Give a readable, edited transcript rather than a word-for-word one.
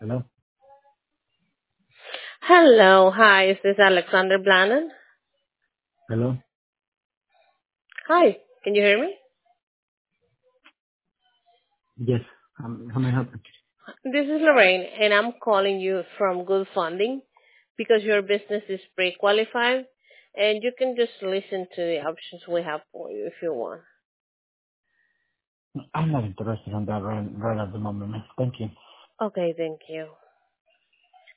Hello? Hello, hi, is this Alexander Blanan? Hello? Hi, can you hear me? Yes. How may I help you? This is Lorraine, and I'm calling you from Good Funding because your business is pre-qualified, and you can just listen to the options we have for you if you want. I'm not interested in that right at the moment, miss. Thank you. Okay, thank you.